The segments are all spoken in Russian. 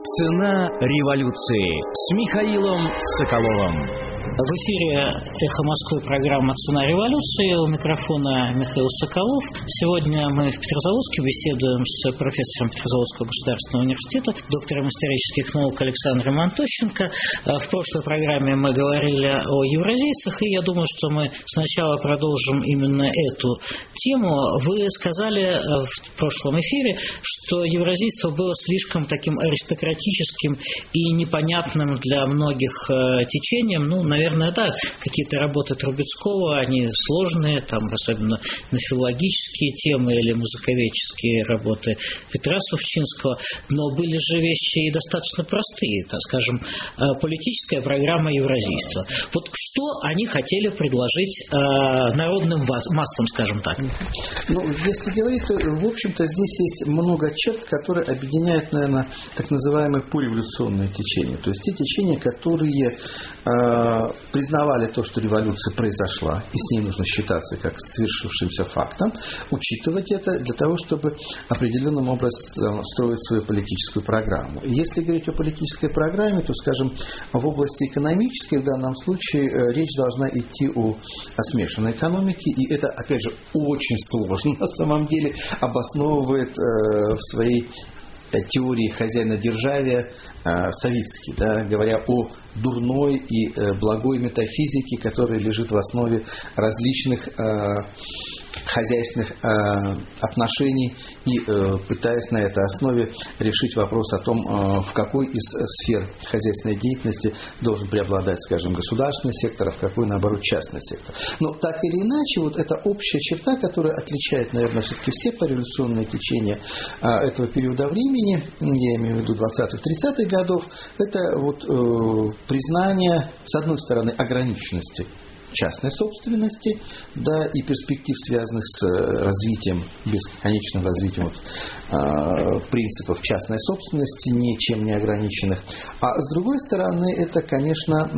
Цена революции с Михаилом Соколовым. В эфире «Эхо Москвы» программа «Цена революции». У микрофона Михаил Соколов. Сегодня мы в Петрозаводске беседуем с профессором Петрозаводского государственного университета, доктором исторических наук Александром Антощенко. В прошлой программе мы говорили о евразийцах, и я думаю, что мы сначала продолжим именно эту тему. Вы сказали в прошлом эфире, что евразийство было слишком таким аристократическим и непонятным для многих течением. Наверное, да, какие-то работы Трубецкого, они сложные, там, особенно на филологические темы или музыковедческие работы Петра Сувчинского, но были же вещи и достаточно простые, так скажем, политическая программа евразийства. Вот что они хотели предложить народным массам, скажем так? Если говорить, то, в общем-то, здесь есть много черт, которые объединяют, наверное, так называемые пореволюционные течения. То есть те течения, которые признавали то, что революция произошла, и с ней нужно считаться как свершившимся фактом, учитывать это для того, чтобы определенным образом строить свою политическую программу. И если говорить о политической программе, то, скажем, в области экономической в данном случае речь должна идти о смешанной экономике, и это, опять же, очень сложно на самом деле обосновывает в своей теории хозяйнодержавия Савицкий, говоря о дурной и благой метафизике, которая лежит в основе различных хозяйственных отношений, и пытаясь на этой основе решить вопрос о том, в какой из сфер хозяйственной деятельности должен преобладать, скажем, государственный сектор, а в какой, наоборот, частный сектор. Но так или иначе, вот эта общая черта, которая отличает, наверное, все-таки все пореволюционные течения этого периода времени, я имею в виду 20-30-х годов, это вот признание, с одной стороны, ограниченности частной собственности, и перспектив, связанных с развитием, бесконечным развитием принципов частной собственности, ничем не ограниченных. А с другой стороны, это, конечно,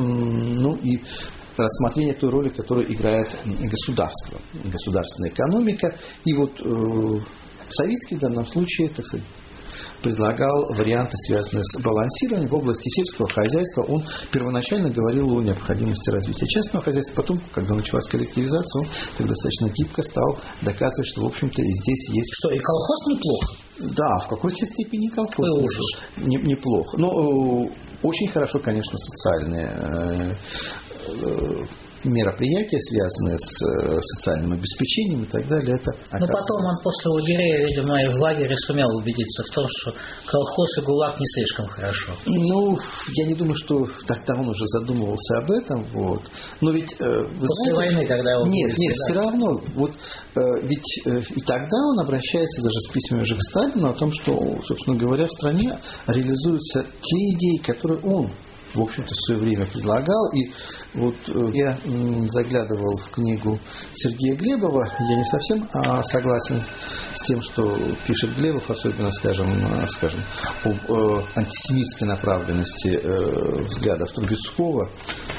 и рассмотрение той роли, которую играет государство, государственная экономика. И вот Савицкий в данном случае, так сказать, предлагал варианты, связанные с балансированием в области сельского хозяйства. Он первоначально говорил о необходимости развития частного хозяйства. Потом, когда началась коллективизация, он так достаточно гибко стал доказывать, что, в общем-то, и здесь есть... Что, и колхоз неплохо? Да, в какой-то степени колхоз неплохо. Но очень хорошо, конечно, социальные мероприятия, связанные с социальным обеспечением и так далее. Но потом он после лагеря, видимо, и в лагере сумел убедиться в том, что колхоз и ГУЛАГ не слишком хорошо. Я не думаю, что тогда он уже задумывался об этом. Но ведь... После войны, когда он... Нет, все равно. Ведь и тогда он обращается даже с письмами уже к Сталину о том, что, собственно говоря, в стране реализуются те идеи, которые он, в общем-то, в свое время предлагал. И я заглядывал в книгу Сергея Глебова. Я не совсем согласен с тем, что пишет Глебов, особенно, скажем, об антисемитской направленности взглядов Трубецкого.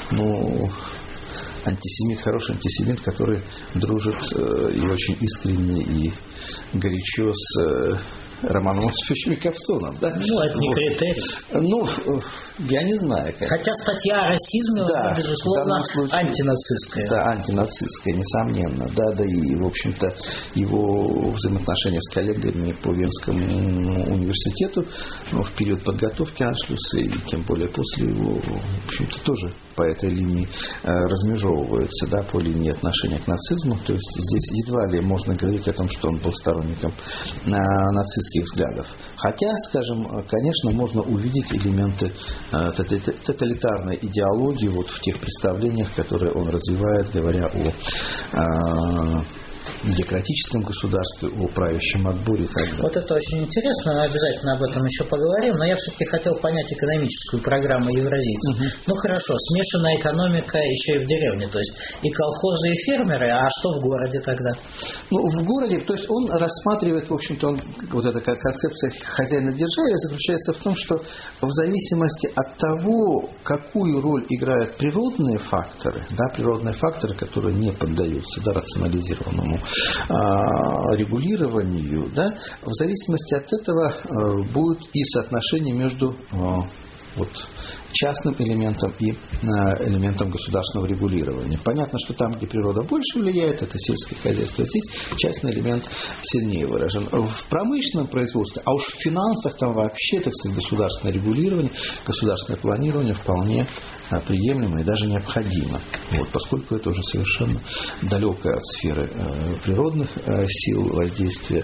Антисемит, хороший антисемит, который дружит и очень искренне и горячо с Романом Осиповичем Ковсуном. Это не критерий. Я не знаю. Хотя статья о расизме, безусловно, антинацистская. Да, антинацистская, несомненно. И, в общем-то, его взаимоотношения с коллегами по Венскому университету в период подготовки аншлюса и тем более после его, в общем-то, тоже по этой линии размежевываются, по линии отношения к нацизму. То есть здесь едва ли можно говорить о том, что он был сторонником нацистских взглядов. Хотя, скажем, конечно, можно увидеть элементы тоталитарной идеологии в тех представлениях, которые он развивает, говоря о демократическом государстве, о правящем отборе и так далее. Вот это очень интересно, мы обязательно об этом еще поговорим, но я все-таки хотел понять экономическую программу евразийцев. Хорошо, смешанная экономика еще и в деревне, то есть и колхозы, и фермеры, а что в городе тогда? В городе, то есть он рассматривает, в общем-то, эта концепция хозяина-державия заключается в том, что в зависимости от того, какую роль играют природные факторы, которые не поддаются рационализированному регулированию, да, в зависимости от этого будет и соотношение между частным элементом и элементом государственного регулирования. Понятно, что там, где природа больше влияет, это сельское хозяйство. Здесь частный элемент сильнее выражен. В промышленном производстве, а уж в финансах там вообще, так сказать, государственное регулирование, государственное планирование вполне приемлемо и даже необходимо. Поскольку это уже совершенно далекое от сферы природных сил воздействия,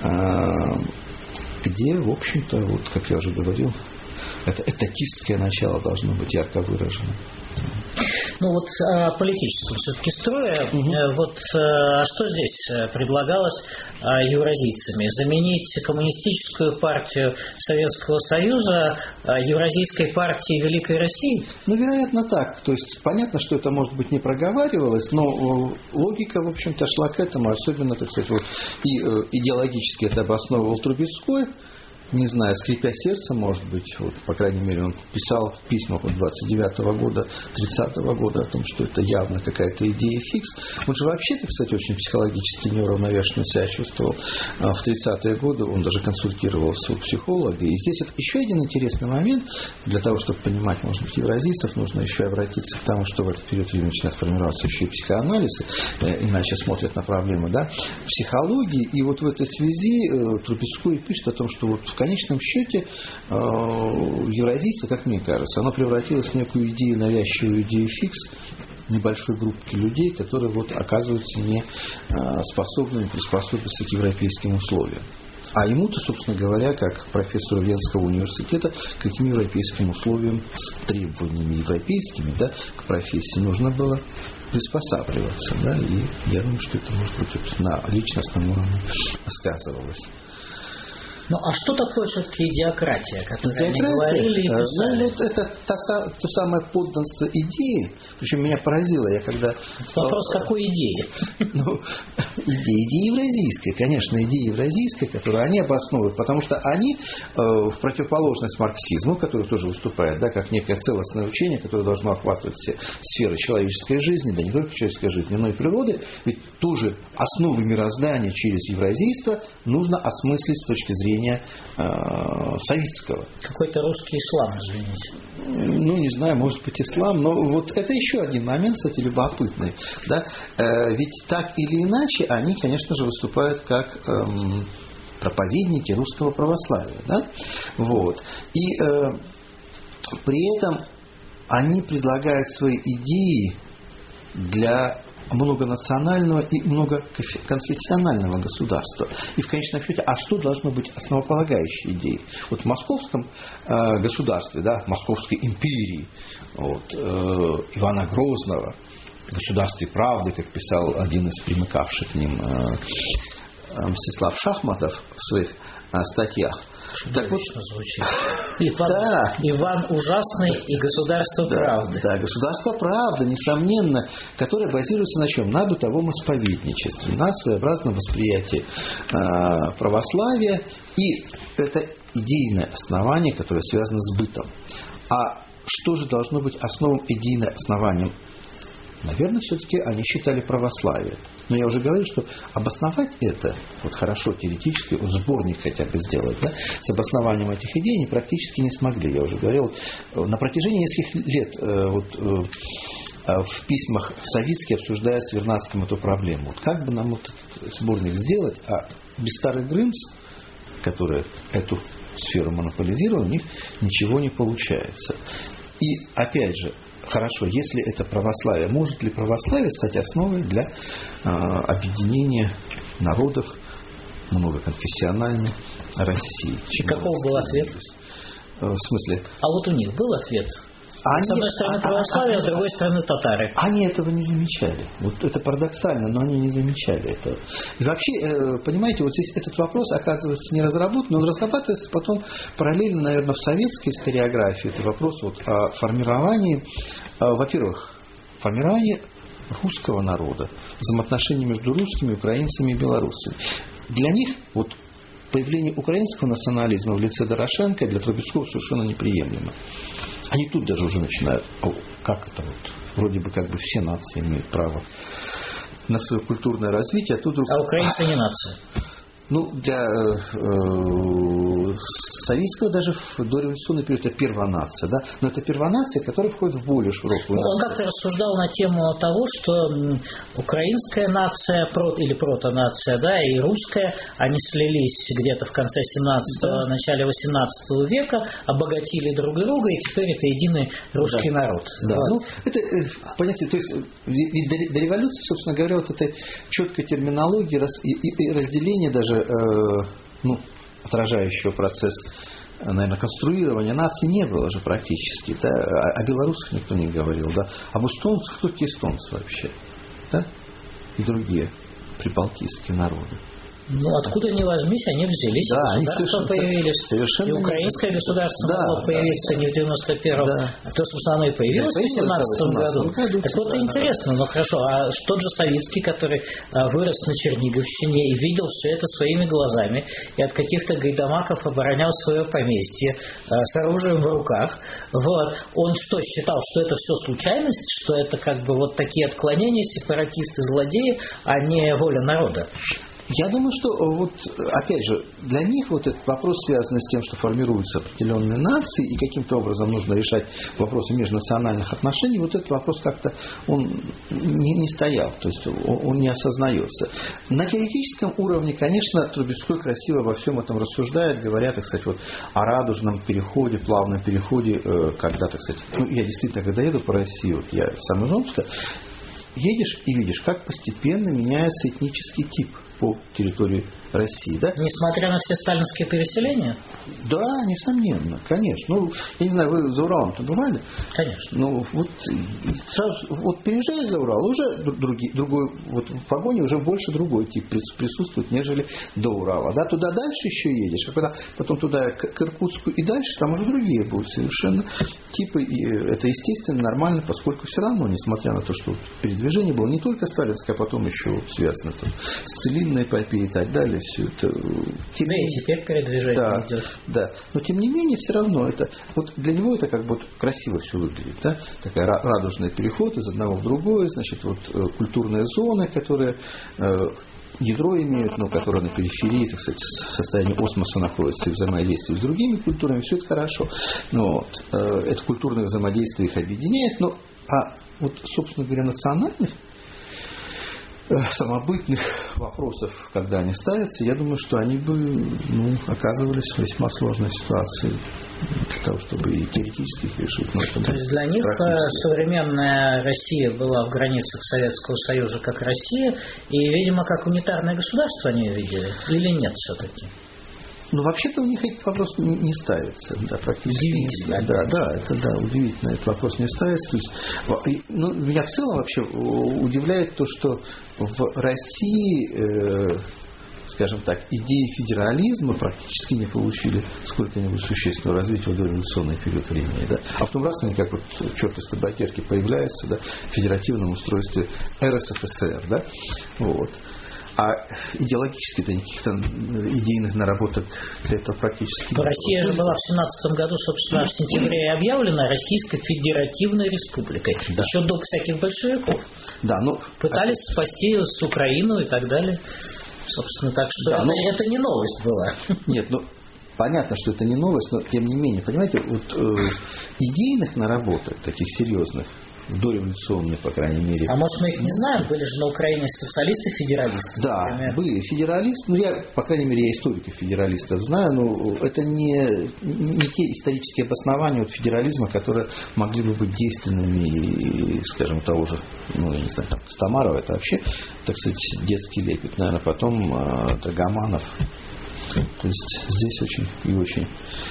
где, в общем-то, как я уже говорил, это этатистское начало должно быть ярко выражено. О политическом все-таки строе. Что здесь предлагалось евразийцами? Заменить коммунистическую партию Советского Союза Евразийской партией Великой России? Вероятно, так. То есть, понятно, что это, может быть, не проговаривалось, но логика, в общем-то, шла к этому. Особенно, так сказать, и идеологически это обосновывал Трубецкой. Не знаю, скрипя сердце, может быть, по крайней мере, он писал в письмах 29-го года, 30-го года о том, что это явно какая-то идея фикс. Он же вообще-то, кстати, очень психологически неуравновешенно себя чувствовал в 30-е годы. Он даже консультировался у психолога. И здесь еще один интересный момент. Для того, чтобы понимать, может быть, евразийцев, нужно еще обратиться к тому, что в этот период времени начинает формироваться еще и психоанализ, иначе смотрят на проблемы, да, психологии. И в этой связи Трубецкой пишет о том, что в конечном счете евразийство, как мне кажется, оно превратилось в некую идею, навязчивую идею фикс небольшой группки людей, которые оказываются не способными приспособиться к европейским условиям. А ему-то, собственно говоря, как профессору Венского университета, к этим европейским условиям с требованиями европейскими, да, к профессии нужно было приспосабливаться. Да, и я думаю, что это, может быть, на личностном уровне сказывалось. А что такое все-таки идеократия, которую они говорили и писали? Это то самое подданство идеи. Причем меня поразило, я когда... Вопрос, какой идеи? Идея евразийская, конечно, идея евразийская, которую они обосновывают, потому что они в противоположность марксизму, который тоже выступает, да, как некое целостное учение, которое должно охватывать все сферы человеческой жизни, да не только человеческой жизни, но и природы, ведь тоже основы мироздания через евразийство нужно осмыслить с точки зрения советского. Какой-то русский ислам, извините. Не знаю, может быть, ислам, но это еще один момент, кстати, любопытный. Да? Ведь так или иначе они, конечно же, выступают как проповедники русского православия. Да? И при этом они предлагают свои идеи для многонационального и многоконфессионального государства. И в конечном счете, а что должно быть основополагающей идеей? В московском государстве, да, Московской империи, Ивана Грозного, государстве правды, как писал один из примыкавших к ним Мстислав Шахматов в своих статьях. Чудовищно звучит. Иван ужасный и государство правды. Да, государство правды, несомненно, которое базируется на чем? На бытовом исповедничестве, на своеобразном восприятии православия. И это идейное основание, которое связано с бытом. А что же должно быть основным идейным основанием? Наверное, все-таки они считали православие. Но я уже говорил, что обосновать это, хорошо теоретически, сборник хотя бы сделать, да, с обоснованием этих идей они практически не смогли. Я уже говорил, на протяжении нескольких лет в письмах Савицкий обсуждает с Вернадским эту проблему. Как бы нам этот сборник сделать, а без старых Грымс, которые эту сферу монополизировали, у них ничего не получается. И опять же, хорошо, если это православие, может ли православие стать основой для объединения народов многоконфессиональной России? И каков был ответ? В смысле? А у них был ответ? С одной стороны православие, а с другой стороны татары. Они этого не замечали. Это парадоксально, но они не замечали этого. И вообще, понимаете, здесь этот вопрос оказывается не разработан, но он разрабатывается потом параллельно, наверное, в советской историографии. Это вопрос о формировании, во-первых, формировании русского народа, взаимоотношений между русскими, украинцами и белорусами. Для них появление украинского национализма в лице Дорошенко для Трубецкого совершенно неприемлемо. Они тут даже уже начинают, как это вроде бы все нации имеют право на свое культурное развитие. А тут вдруг... А украинцы не нация. Ну, для советского даже в дореволюционный период это первонация, да? Но это первонация, которая входит в более широкую нацию. Он как-то рассуждал на тему того, что украинская нация или протонация, да, и русская, они слились где-то в конце 17-го, начале 18 века, обогатили друг друга, и теперь это единый русский народ. Да. Вот. Ну, это понятие, то есть ведь до революции, собственно говоря, вот этой четкой терминологии и разделения даже отражающего процесс, наверное, конструирования нации не было же практически. Да? О белорусах никто не говорил. Да? Об эстонцах, кто такие эстонцы вообще? Да? И другие прибалтийские народы. Ну, откуда ни возьмись, они взялись, да, государства появились. И украинское государство могло появиться не в 91-м, а то, собственно, оно и появилось в 18 году. Так вот, интересно, ну хорошо, а тот же Савицкий, который вырос на Черниговщине и видел все это своими глазами, и от каких-то гайдамаков оборонял свое поместье с оружием в руках, вот, он что, считал, что это все случайность, что это как бы вот такие отклонения, сепаратисты, злодеи, а не воля народа? Я думаю, что вот, опять же, для них вот этот вопрос, связанный с тем, что формируются определенные нации и каким-то образом нужно решать вопросы межнациональных отношений, вот этот вопрос как-то он не стоял, то есть он не осознается. На теоретическом уровне, конечно, Трубецкой красиво во всем этом рассуждает, говоря, так сказать, вот о радужном переходе, плавном переходе, когда, так сказать, я действительно, когда еду по России, вот я сам из Омска, едешь и видишь, как постепенно меняется этнический тип по территории России. Да? Несмотря на все сталинские переселения? Да, несомненно, конечно. Ну, я не знаю, вы за Уралом-то бывали? Конечно. Ну, вот сразу, вот переезжаешь за Урал, уже другой, вот в погоне уже больше другой тип присутствует, нежели до Урала. Да? Туда дальше еще едешь, а когда потом туда к Иркутску и дальше, там уже другие будут совершенно типы. И это естественно, нормально, поскольку все равно, несмотря на то, что передвижение было не только сталинское, а потом еще связано там, с целинной эпопеей и так далее. Все это, да, и теперь передвижение идет. Да, но тем не менее все равно это вот для него это как бы вот красиво все выглядит, да? Такая радужный переход из одного в другое, значит вот культурные зоны, которые ядро имеют, но которые на периферии, так сказать, в состоянии осмоса находятся и взаимодействуют с другими культурами, все это хорошо. Но вот, это культурное взаимодействие их объединяет, но вот, собственно говоря, национальных самобытных вопросов, когда они ставятся, я думаю, что они бы оказывались в весьма сложной ситуации для того, чтобы и теоретически их решить. То есть для них современная Россия была в границах Советского Союза как Россия, и, видимо, как унитарное государство они ее видели, или нет все-таки? Ну, вообще-то у них этот вопрос не ставится. Да, практически. Удивительно. Да, удивительно, этот вопрос не ставится. То есть, меня в целом вообще удивляет то, что в России, скажем так, идеи федерализма практически не получили сколько-нибудь существенного развития в дореволюционный период времени. Да? А потом раз они как вот черт из табакерки появляются, да, в федеративном устройстве РСФСР. Да? Вот. А идеологически-то никаких-то идейных наработок для этого практически нет. Россия же была в 17 году, собственно, в сентябре объявлена Российской Федеративной Республикой. Да. Еще до всяких большевиков. Да, пытались спасти с Украину и так далее. Собственно, так что это не новость была. Нет, понятно, что это не новость, но тем не менее, понимаете, вот идейных наработок, таких серьезных, дореволюционные, по крайней мере. А может, мы их не знаем? Были же на Украине социалисты-федералисты, да, например. Были федералисты. Я, по крайней мере, я историков-федералистов знаю, но это не те исторические обоснования от федерализма, которые могли бы быть действенными, скажем, того же, я не знаю, там, Костомарова, это вообще, так сказать, детский лепет. Наверное, потом Драгоманов. То есть здесь очень и очень,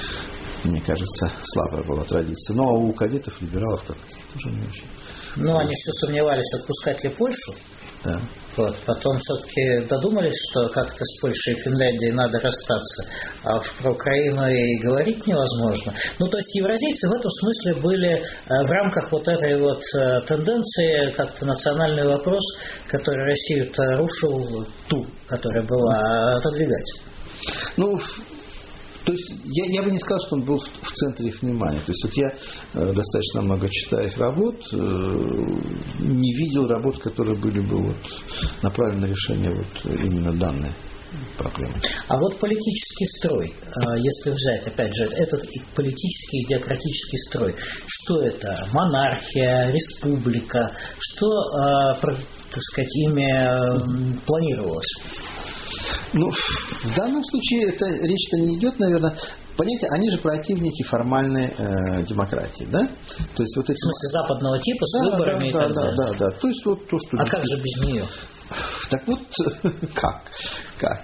мне кажется, слабая была традиция. Ну, а у кадетов, либералов как-то тоже не очень. Они все сомневались, отпускать ли Польшу. Да. Вот. Потом все-таки додумались, что как-то с Польшей и Финляндией надо расстаться. А про Украину и говорить невозможно. То есть евразийцы в этом смысле были в рамках вот этой вот тенденции, как-то национальный вопрос, который Россию-то рушил, ту, которая была, отодвигать. То есть я бы не сказал, что он был в центре их внимания. То есть вот я достаточно много читаю их работ, не видел работ, которые были бы вот направлены на решение вот именно данной проблемы. А вот политический строй, если взять, опять же, этот политический идиократический строй, что это? Монархия, республика, что, так сказать, ими планировалось? Ну, в данном случае речь-то не идет, наверное. Понимаете, они же противники формальной демократии, да? То есть вот эти... В смысле западного типа с выборами и так далее. Да. То есть вот то, что... А как же без нее? Так вот, как?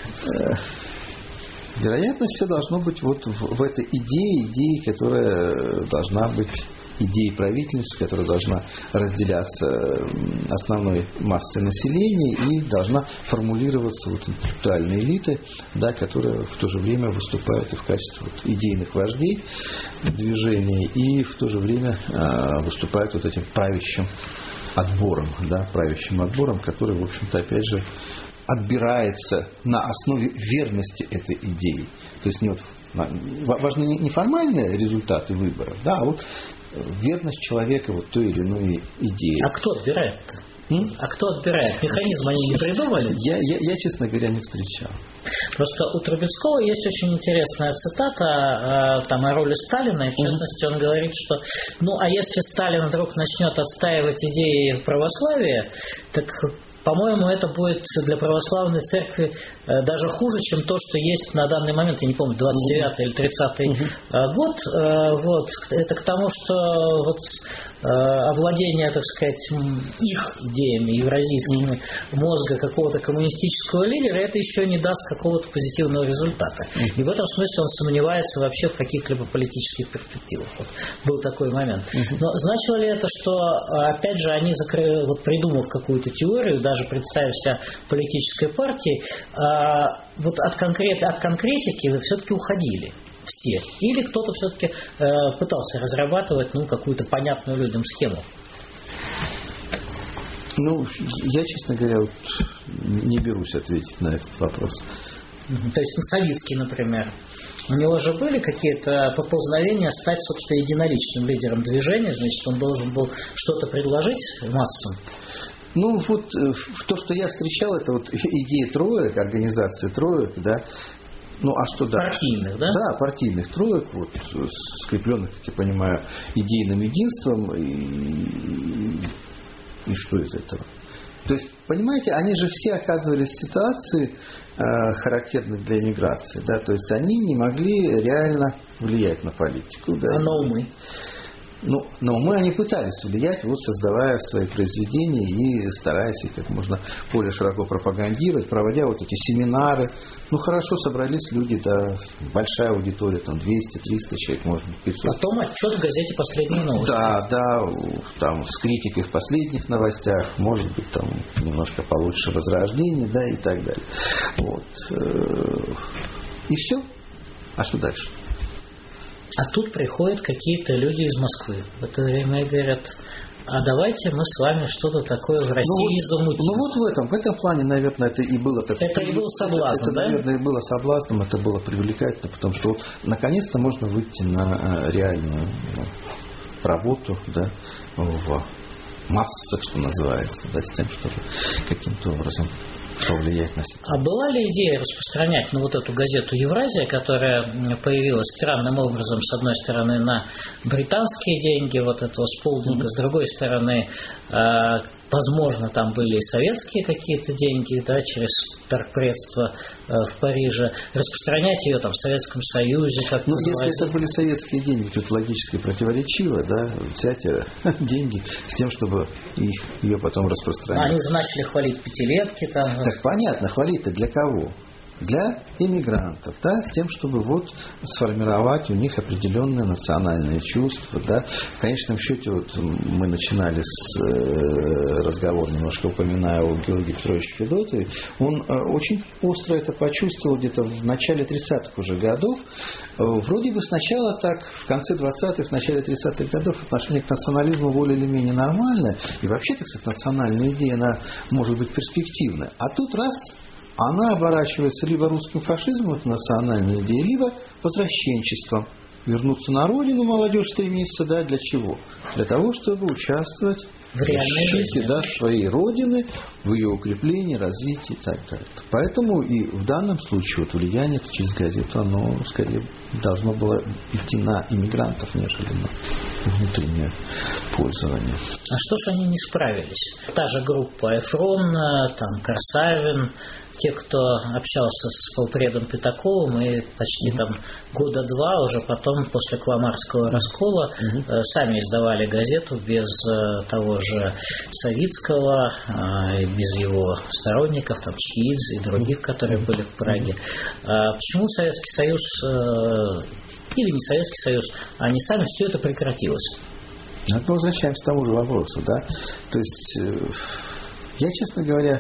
Вероятно, все должно быть вот в этой идее, которая должна быть идеей правительства, которая должна разделяться основной массой населения и должна формулироваться вот интеллектуальной элитой, да, которая в то же время выступает и в качестве вот идейных вождей движения, и в то же время выступает вот этим правящим отбором, который, в общем-то, опять же, отбирается на основе верности этой идеи. То есть важны не формальные результаты выборов, да, а вот верность человека вот той или иной идее. А кто отбирает-то? А кто отбирает? Механизм они не придумали? Я, честно говоря, не встречал. Просто у Трубецкого есть очень интересная цитата там, о роли Сталина. И в частности, он говорит, что а если Сталин вдруг начнет отстаивать идеи православия, так... По-моему, это будет для православной церкви даже хуже, чем то, что есть на данный момент, я не помню, 29-й или 30-й год. Вот. Это к тому, что вот овладение, так сказать, их идеями евразийскими мозга какого-то коммунистического лидера, это еще не даст какого-то позитивного результата. И в этом смысле он сомневается вообще в каких-либо политических перспективах. Вот. Был такой момент. Но значило ли это, что, опять же, они, вот придумав какую-то теорию, даже представив себя политической партией, вот от конкретики все-таки уходили? Все. Или кто-то все-таки пытался разрабатывать какую-то понятную людям схему? Я, честно говоря, вот не берусь ответить на этот вопрос. То есть Савицкий, например, у него же были какие-то поползновения стать, собственно, единоличным лидером движения, значит, он должен был что-то предложить массам. Вот то, что я встречал, это вот идея троек, организации троек, да. А что дальше? Партийных, да? Да, партийных троек, вот, скрепленных, как я понимаю, идейным единством. И что из этого? То есть, понимаете, они же все оказывались в ситуации, характерной для эмиграции. Да? То есть, они не могли реально влиять на политику. Да? А на умы? На умы они пытались влиять, вот создавая свои произведения и стараясь их как можно более широко пропагандировать, проводя вот эти семинары. Хорошо собрались люди, да, большая аудитория, там 200-300 человек, может быть, 500. Потом отчет в газете «Последние новости». Да, там с критикой в последних новостях, может быть, там немножко получше возрождение, да, и так далее. Вот. И все. А что дальше? А тут приходят какие-то люди из Москвы в это время и говорят: а давайте мы с вами что-то такое в России замутим. В этом плане, наверное, это и было так. Это и был соблазн, да? Наверное, и было соблазном, это было привлекательно, потому что вот наконец-то можно выйти на реальную работу, да, в массах, что называется, да, с тем, чтобы каким-то образом повлиять на себя. А была ли идея распространять вот эту газету «Евразия», которая появилась странным образом, с одной стороны, на британские деньги, вот этого сполдинга, с другой стороны, возможно, там были и советские какие-то деньги, да, через торгпредство в Париже, распространять ее там в Советском Союзе, как если это были советские деньги, тут логически противоречиво, да, взять деньги с тем, чтобы ее потом распространять. Они начали хвалить пятилетки там. Так понятно, хвалить-то для кого? Для иммигрантов, да, с тем, чтобы вот сформировать у них определенные национальные чувства, да. В конечном счете, вот мы начинали с разговора, немножко упоминая о Георгии Петровиче Федотове, он очень остро это почувствовал где-то в начале 30-х уже годов. Вроде бы сначала так, в конце 20-х, в начале 30-х годов отношение к национализму более или менее нормальное, и вообще, так сказать, национальная идея, она может быть перспективная. А тут раз она оборачивается либо русским фашизмом, это национальная идея, либо возвращенчеством. Вернуться на родину молодежь стремится, да, для чего? Для того, чтобы участвовать в защите, да, своей родины, в ее укреплении, развитии и так далее. Поэтому и в данном случае вот влияние через газету, оно скорее должно было идти на иммигрантов, нежели на внутреннее пользование. А что ж они не справились? Та же группа Эфрон, там Красавин, те, кто общался с полпредом Пятаковым, и почти там года два уже потом, после Кламарского раскола, сами издавали газету без того же Савицкого, без его сторонников, там Чхиидзе и других, которые были в Праге. Почему Советский Союз, или не Советский Союз, они сами, все это прекратилось? Мы возвращаемся к тому же вопросу, да? То есть, я, честно говоря,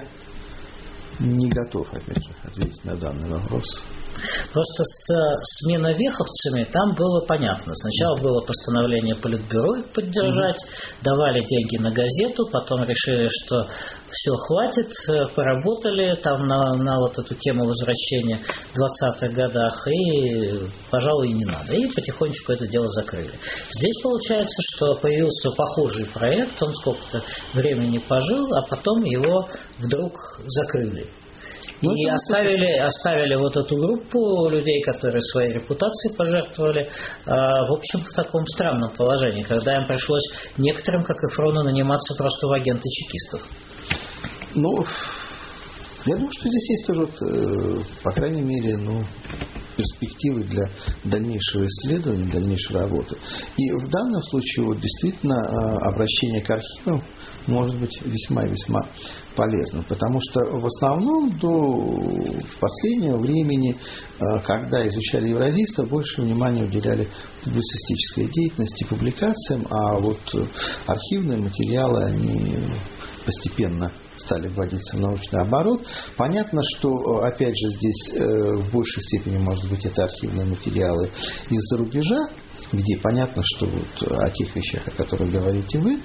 не готов, опять же, ответить на данный вопрос. Просто с сменовеховцами там было понятно. Сначала было постановление Политбюро их поддержать, давали деньги на газету, потом решили, что все, хватит, поработали там на вот эту тему возвращения в 20-х годах, и, пожалуй, и не надо. И потихонечку это дело закрыли. Здесь получается, что появился похожий проект, он сколько-то времени пожил, а потом его вдруг закрыли. И оставили вот эту группу людей, которые своей репутацией пожертвовали, в общем, в таком странном положении, когда им пришлось некоторым, как Эфрону, наниматься просто в агенты чекистов. Ну, я думаю, что здесь есть тоже, по крайней мере, перспективы для дальнейшего исследования, дальнейшей работы. И в данном случае вот, действительно обращение к архивам может быть весьма и весьма полезным, потому что в основном до последнего времени, когда изучали евразийство, больше внимания уделяли публицистической деятельности, публикациям, а вот архивные материалы, они постепенно стали вводиться в научный оборот. Понятно, что, опять же, здесь в большей степени, может быть, это архивные материалы из-за рубежа, где понятно, что вот о тех вещах, о которых говорите вы,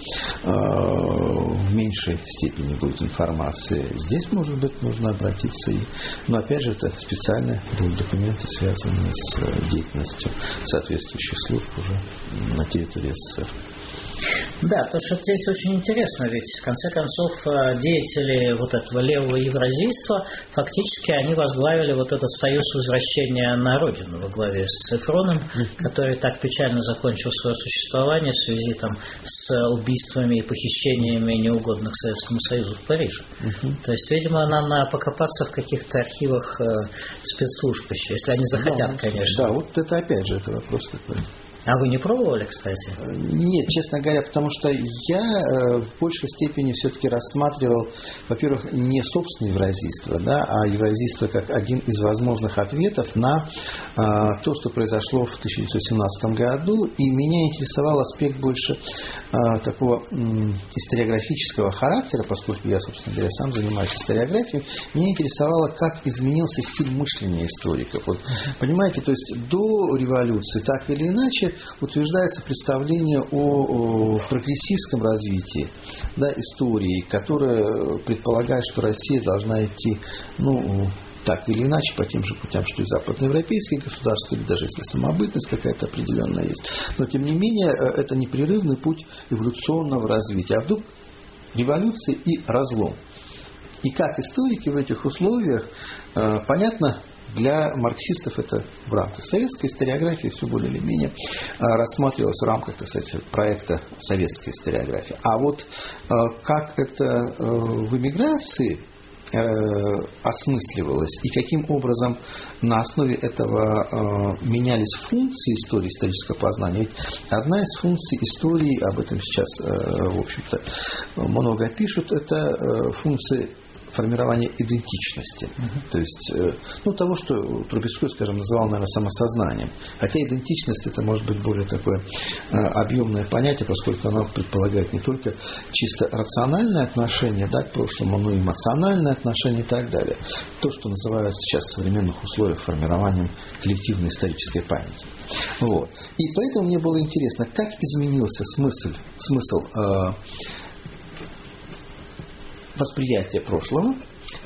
в меньшей степени будет информация. Здесь, может быть, нужно обратиться. Но, опять же, это специальные документы, связанные с деятельностью соответствующих служб уже на территории СССР. Да, потому что здесь очень интересно, ведь в конце концов деятели вот этого левого евразийства, фактически они возглавили вот этот союз возвращения на родину во главе с Эфроном, который так печально закончил свое существование в связи там с убийствами и похищениями неугодных Советскому Союзу в Париже. То есть, видимо, надо покопаться в каких-то архивах спецслужб еще, если они захотят, конечно. Да, вот это опять же это вопрос такой. А вы не пробовали, кстати? Нет, честно говоря, потому что я в большей степени все-таки рассматривал, во-первых, не собственное евразийство, да, а евразийство как один из возможных ответов на то, что произошло в 1917 году. И меня интересовал аспект больше такого историографического характера, поскольку я, собственно говоря, сам занимаюсь историографией. Меня интересовало, как изменился стиль мышления историков. Вот, понимаете, то есть до революции, так или иначе, утверждается представление о прогрессистском развитии, да, истории, которое предполагает, что Россия должна идти, так или иначе, по тем же путям, что и западноевропейские государства, или даже если самобытность какая-то определенная есть. Но, тем не менее, это непрерывный путь эволюционного развития. А вдруг революция и разлом. И как историки в этих условиях, понятно, для марксистов это в рамках советской историографии все более или менее рассматривалось в рамках, так сказать, проекта советской историографии. А вот как это в эмиграции осмысливалось и каким образом на основе этого менялись функции истории, исторического познания. Ведь одна из функций истории, об этом сейчас, в общем-то, много пишут, это функция формирования идентичности. То есть, того, что Трубецкой, скажем, называл, наверное, самосознанием. Хотя идентичность это может быть более такое объемное понятие, поскольку оно предполагает не только чисто рациональное отношение, да, к прошлому, но и эмоциональное отношение и так далее. То, что называют сейчас в современных условиях формированием коллективной исторической памяти. Вот. И поэтому мне было интересно, как изменился смысл восприятие прошлого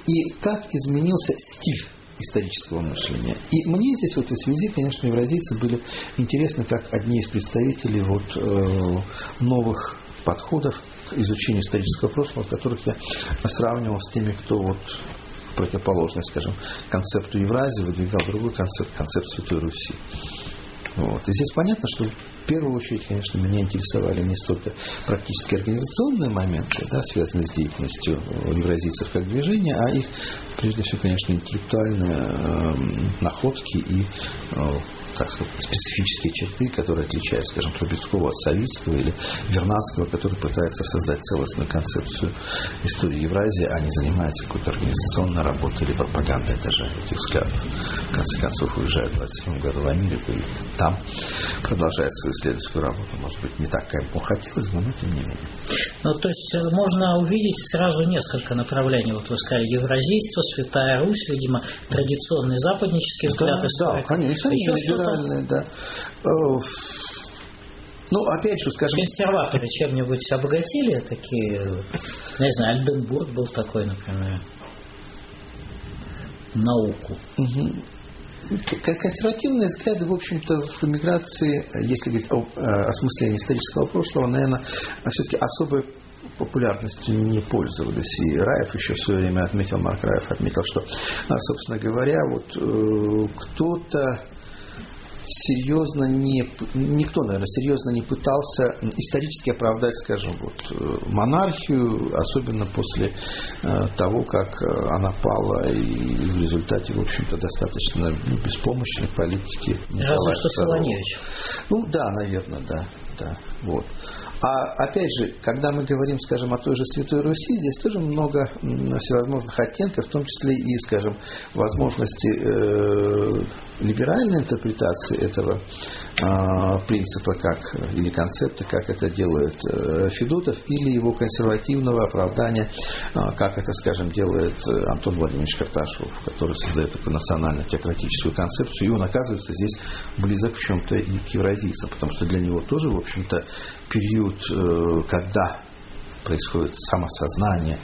и как изменился стиль исторического мышления. И мне здесь в этой связи, конечно, евразийцы были интересны как одни из представителей новых подходов к изучению исторического прошлого, которых я сравнивал с теми, кто противоположный, скажем, концепту Евразии выдвигал другой концепт Святой Руси. И здесь понятно, что в первую очередь, конечно, меня интересовали не столько практически организационные моменты, связанные с деятельностью евразийцев как движения, а их, прежде всего, конечно, интеллектуальные находки и, так сказать, специфические черты, которые отличают, скажем, Трубецкого от Савицкого или Вернадского, который пытается создать целостную концепцию истории Евразии, а не занимается какой-то организационной работой или пропагандой даже этих взглядов. В конце концов, уезжает в 27 году в Америку и там продолжает свою исследовательскую работу. Может быть, не так, как ему хотелось, но тем не менее. То есть можно увидеть сразу несколько направлений. Вот вы сказали, евразийство, Святая Русь, видимо, традиционный западнический взгляд истории. Да, конечно. Еще что-то? Да. Опять же, скажем... Консерваторы чем-нибудь обогатили такие? Не знаю, Альденбург был такой, например. Науку. Угу. Консервативные взгляды, в общем-то, в эмиграции, если говорить о осмыслении исторического прошлого, наверное, все-таки особой популярностью не пользовались. И Раев еще в свое время отметил, Марк Раев отметил, что, собственно говоря, кто-то никто, наверное, серьезно не пытался исторически оправдать, скажем, монархию, особенно после того, как она пала, и в результате, в общем-то, достаточно беспомощной политики. Разве что Солоневич. Да, наверное, да. А опять же, когда мы говорим, скажем, о той же Святой Руси, здесь тоже много всевозможных оттенков, в том числе и, скажем, возможности либеральной интерпретации этого принципа или концепта, как это делает Федотов, или его консервативного оправдания, как это, скажем, делает Антон Владимирович Карташов, который создает такую национально-теократическую концепцию, и он оказывается здесь близок в чем-то и к евразийцам, потому что для него тоже, в общем-то, период, когда происходит самосознание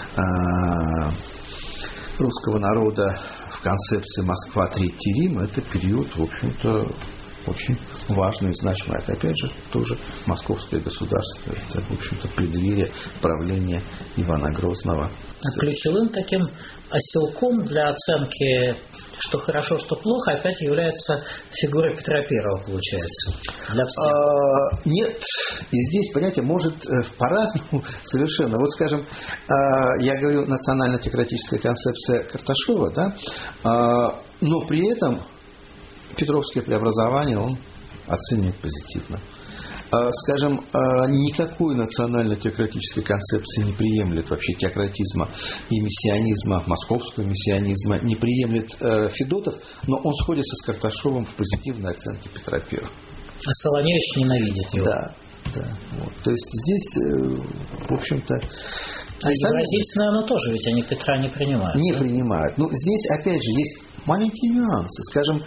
русского народа в концепции Москва, Третий Рим, это период, в общем-то, очень важный и значимый. Это, опять же, тоже московское государство. Это, в общем-то, преддверие правления Ивана Грозного. Ключевым таким оселком для оценки, что хорошо, что плохо, опять является фигура Петра Первого, получается, для всех. Нет. И здесь, понимаете, может по-разному совершенно. Скажем, я говорю, национально-теократическая концепция Карташова, но при этом Петровское преобразование он оценивает позитивно. Скажем, никакой национально-теократической концепции не приемлет вообще теократизма и мессианизма, московского мессианизма, не приемлет Федотов, но он сходится с Карташовым в позитивной оценке Петра I. А Солоневич ненавидит его. Да. То есть здесь, в общем-то... А евразийцы, наверное, тоже, ведь они Петра не принимают. Не принимают. Здесь, опять же, есть маленькие нюансы. Скажем,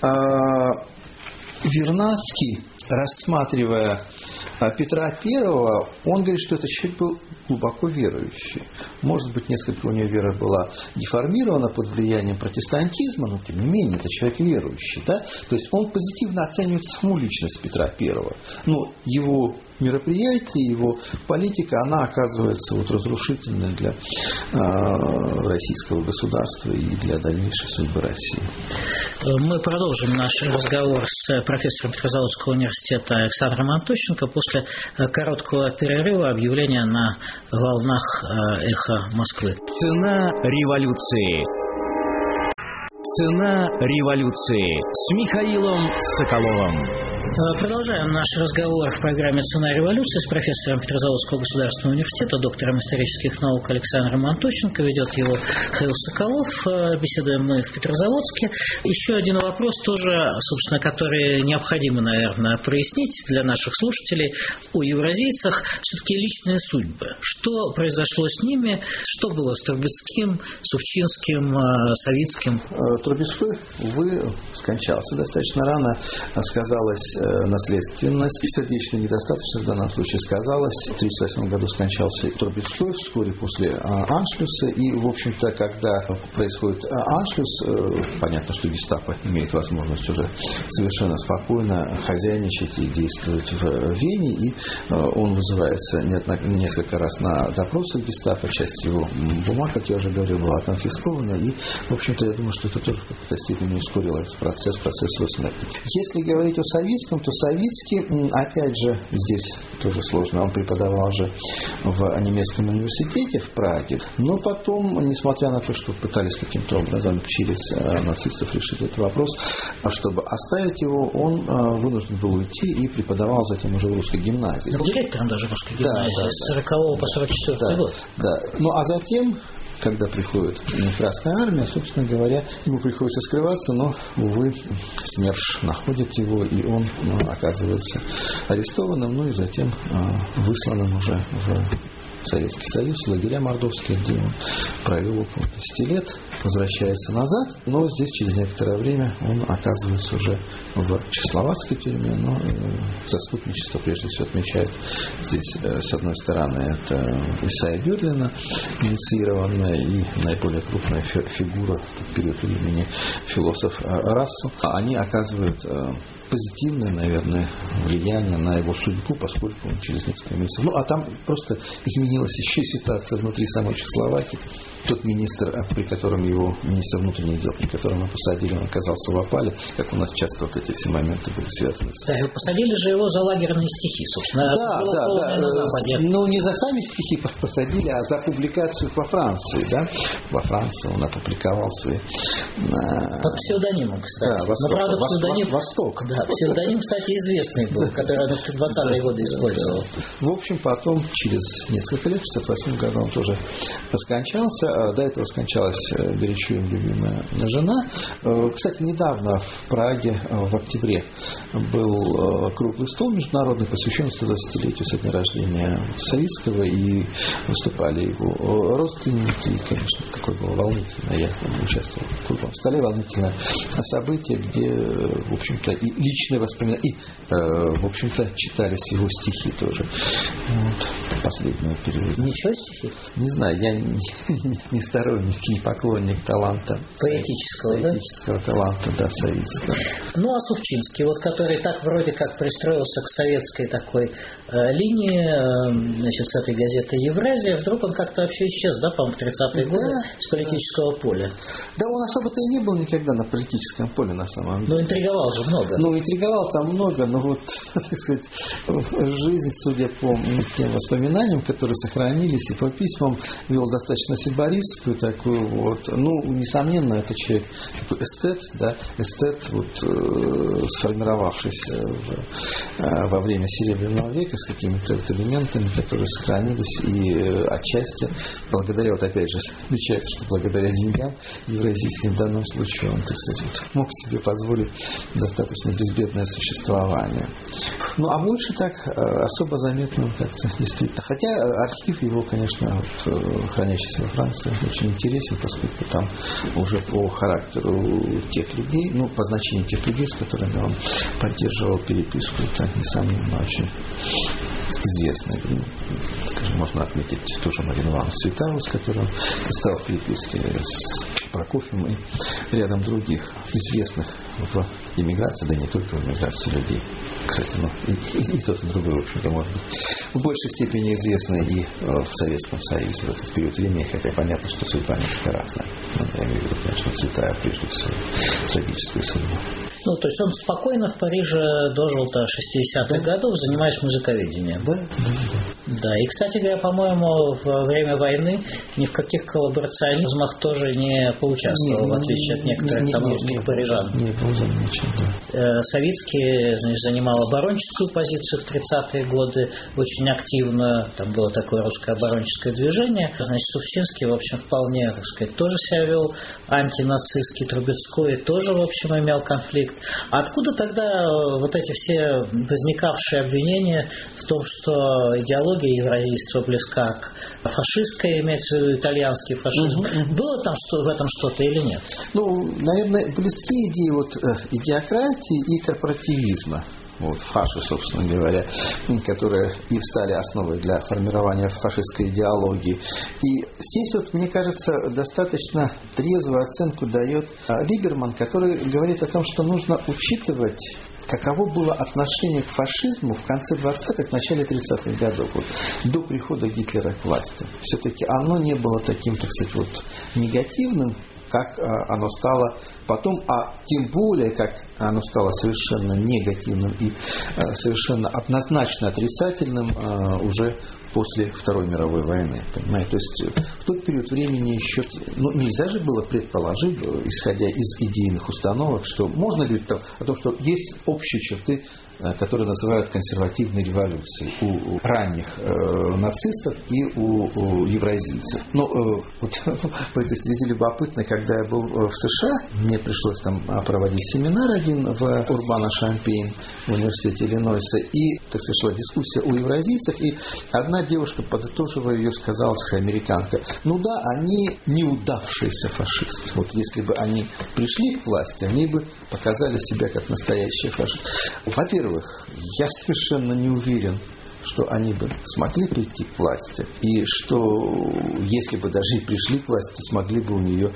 Вернадский, рассматривая Петра Первого, он говорит, что этот человек был глубоко верующий. Может быть, несколько у него вера была деформирована под влиянием протестантизма, но тем не менее, это человек верующий. То есть он позитивно оценивает саму личность Петра Первого. Но его мероприятие, его политика, она оказывается разрушительной для российского государства и для дальнейшей судьбы России. Мы продолжим наш разговор с профессором Петрозаводского университета Александром Антощенко после короткого перерыва, объявления на волнах «Эхо Москвы». Цена революции. Цена революции с Михаилом Соколовым. Продолжаем наш разговор в программе «Цена революции» с профессором Петрозаводского государственного университета, доктором исторических наук Александром Антощенко. Ведет его Михаил Соколов. Беседуем мы в Петрозаводске. Еще один вопрос тоже, собственно, который необходимо, наверное, прояснить для наших слушателей. О евразийцах все-таки личные судьбы. Что произошло с ними? Что было с Трубецким, Сувчинским, Савицким? Трубецкой, увы, скончался достаточно рано. Сказалось наследственность и сердечная недостаточность в данном случае сказалась. В 1938 году скончался Трубецкой, вскоре после Аншлюса. И, в общем-то, когда происходит Аншлюс, понятно, что гестапо имеет возможность уже совершенно спокойно хозяйничать и действовать в Вене. И он вызывается несколько раз на допросы гестапо. Часть его бумаг, как я уже говорил, была конфискована. И, в общем-то, я думаю, что это тоже в какой-то степени ускорило этот процесс его смерти. Если говорить о Савицком, то Савицкий, опять же, здесь тоже сложно. Он преподавал же в немецком университете в Праге. Но потом, несмотря на то, что пытались каким-то образом через нацистов решить этот вопрос, чтобы оставить его, он вынужден был уйти и преподавал затем уже в русской гимназии. Директором даже русской гимназии с 40 по 44 год. Да. Ну а затем, когда приходит Красная Армия, собственно говоря, ему приходится скрываться, но, увы, СМЕРШ находит его, и он оказывается арестованным, ну и затем высланным уже в Советский Союз, в лагеря мордовские, где он провел около 10 лет, возвращается назад, но здесь через некоторое время он оказывается уже в чехословацкой тюрьме, но заступничество прежде всего отмечает здесь, с одной стороны, это Исайя Бюрлина, инициированная и наиболее крупная фигура в период времени философ Рассел. Они оказывают позитивное, наверное, влияние на его судьбу, поскольку он через несколько месяцев... Ну, а там просто изменилась еще ситуация внутри самой Чехословакии. Тот министр, при котором его, министр внутренних дел, при котором его посадили, он оказался в опале, как у нас часто вот эти все моменты были связаны с... Да, посадили же его за лагерные стихи, собственно. Да. Ну, не за сами стихи посадили, а за публикацию во Франции, да. Во Франции он опубликовал свои... Под псевдонимом, кстати. Да, Восток. Но, правда, псевдоним... Восток. Да, псевдоним, кстати, известный был, который он в 20-е годы использовал. В общем, потом, через несколько лет, в 1968 году он тоже скончался. До этого скончалась горячо им любимая жена. Кстати, недавно в Праге, в октябре, был круглый стол международный, посвященный 120-летию со дня рождения Савицкого, и выступали его родственники. И, конечно, такое было волнительное. Я участвовал в круглом столе, волнительное событие, где, в общем-то, и личные воспоминания, и, в общем-то, читались его стихи тоже. Вот, последнего периода. Ничего стихи? Не знаю, я не сторонник, не поклонник таланта. Поэтического таланта, да, Савицкого. Ну, а Сувчинский, вот, который так вроде как пристроился к советской такой линии, значит, с этой газеты «Евразия», вдруг он как-то вообще исчез, да, по-моему, в 30-е годы с политического поля. Да, он особо-то и не был никогда на политическом поле, на самом деле. Но интриговал же много. Ну, интриговал там много, но вот, так сказать, жизнь, судя по тем воспоминаниям, которые сохранились, и по письмам, вел достаточно сибаристскую такую вот, ну, несомненно, это человек такой эстет, да, вот, сформировавшийся во время Серебряного века с какими-то вот элементами, которые сохранились, и отчасти благодаря, вот опять же, отмечается, что благодаря деньгам евразийским в данном случае он, так сказать, вот, мог себе позволить достаточно безбедное существование. Ну, а больше так особо заметно как-то действительно. Хотя архив его, конечно, вот, хранящийся во Франции, очень интересен, поскольку там уже по характеру тех людей, ну, по значению тех людей, с которыми он поддерживал переписку, это, несомненно, очень известный. Скажем, можно отметить ту же Марину Ивановну Цветаеву, с которой он стал в переписке, с Прокофьевым и рядом других известных в эмиграции, да и не только в эмиграции людей. Кстати, ну, и тот, и другой, в общем-то, может быть, в большей степени известны и в Советском Союзе в этот период времени, хотя понятно, что судьба несколько разная. Ну, я имею в виду, конечно, Цветаева, прежде всего, трагическую судьбу. Ну, то есть он спокойно в Париже дожил до 60-х годов, занимаясь музыковедением. Да, и, кстати говоря, по-моему, во время войны ни в каких коллаборационизмах тоже не поучаствовал, в отличие от некоторых там русских парижан. Не был замечен, да. Савицкий, значит, занимал оборонческую позицию в 30-е годы, очень активно, там было такое русское оборонческое движение. Значит, Сувчинский, в общем, вполне, так сказать, тоже себя вел антинацистский, Трубецкой тоже, в общем, имел конфликт. А откуда тогда вот эти все возникавшие обвинения в том, что идеология евразийства близка к фашистской, имеется в виду итальянский фашизм? Было там в этом что-то или нет? Ну, наверное, близкие идеи вот идиократии и корпоративизма вот, фаши, собственно говоря, которые и стали основой для формирования фашистской идеологии. И здесь, вот, мне кажется, достаточно трезвую оценку дает Либерман, который говорит о том, что нужно учитывать, каково было отношение к фашизму в конце 20-х, начале 30-х годов, вот, до прихода Гитлера к власти. Все-таки оно не было таким, так сказать, вот, негативным, как оно стало потом, а тем более, как оно стало совершенно негативным и совершенно однозначно отрицательным уже после Второй мировой войны. Понимаете? То есть в тот период времени еще нельзя же было предположить, исходя из идейных установок, что можно говорить о том, что есть общие черты, которые называют консервативной революцией у ранних нацистов и у евразийцев. Но вот в этой связи любопытно, когда я был в США, мне пришлось там проводить семинар один в Урбано-Шампейн в университете Иллинойса, и, так сказать, шла дискуссия о евразийцах, и одна девушка, подытоживая ее, сказала, американка, ну да, они неудавшиеся фашисты. Вот если бы они пришли к власти, они бы показали себя как настоящие фашисты. Во-первых, я совершенно не уверен, что они бы смогли прийти к власти, и что, если бы даже и пришли к власти, то смогли бы